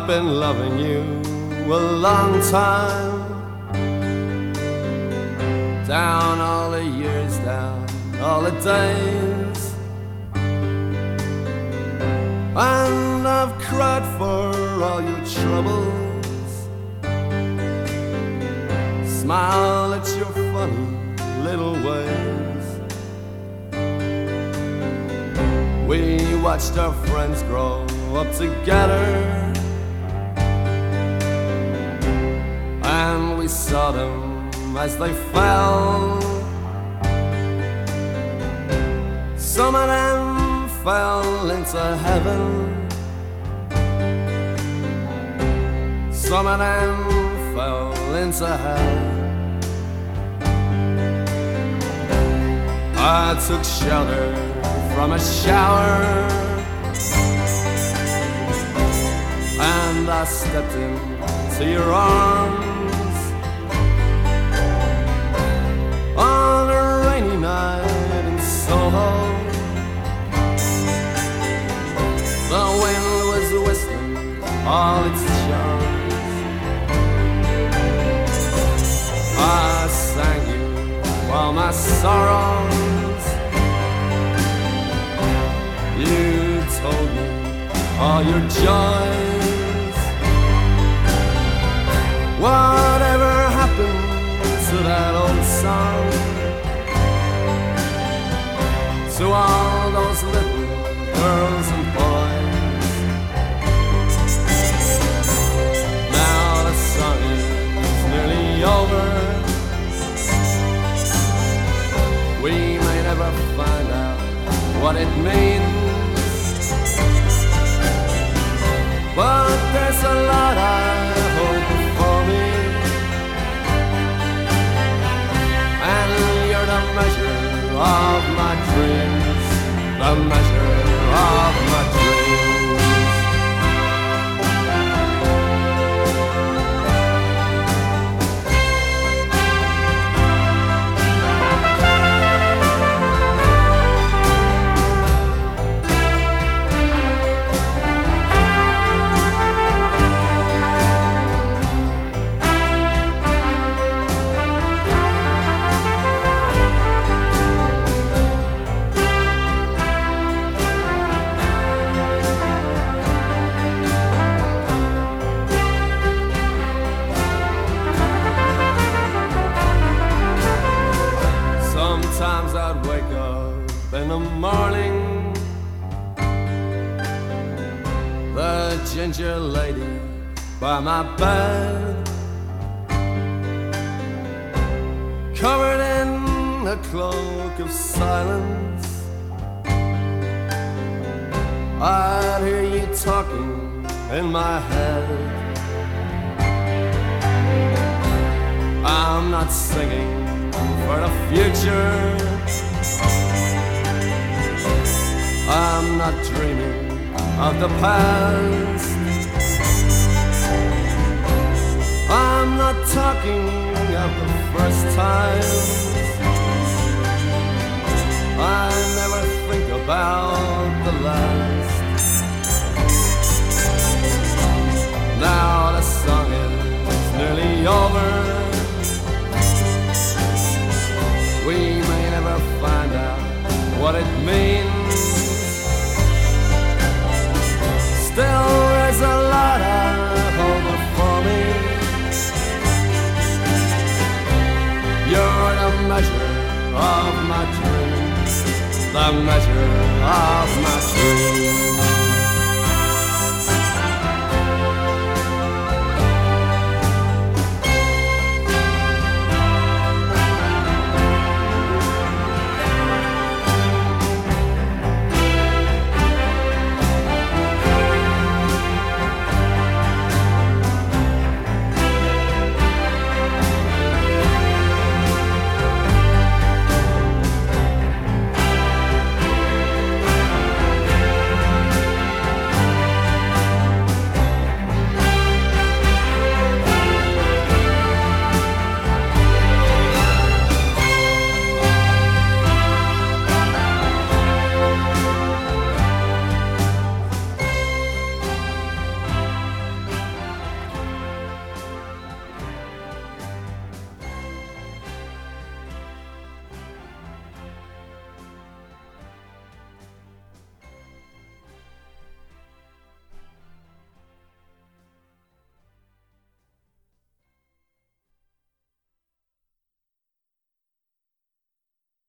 I've been loving you a long time. Down all the years, down all the days, and I've cried for all your troubles. Smile at your funny little ways. We watched our friends grow up together, and we saw them as they fell. Some of them fell into heaven, some of them fell into hell. I took shelter from a shower, and I stepped into your arms on a rainy night in Soho. The wind was whistling all its charms. I sang you all my sorrows. You told me all your joys. Whatever happened to that old song? To all those little girls and boys? Now the song is nearly over. We may never find out what it means, but there's a lot I hope for me, and you're the measure of my dreams, the measure of my dreams. Sometimes I'd wake up in the morning, the ginger lady by my bed, covered in a cloak of silence. I'd hear you talking in my head. I'm not singing for the future, I'm not dreaming of the past, I'm not talking of the first times. I never think about the last. Now the song is nearly over. We may never find out what it means. Still, there's a lot of hope for me. You're the measure of my dreams, the measure of my dreams.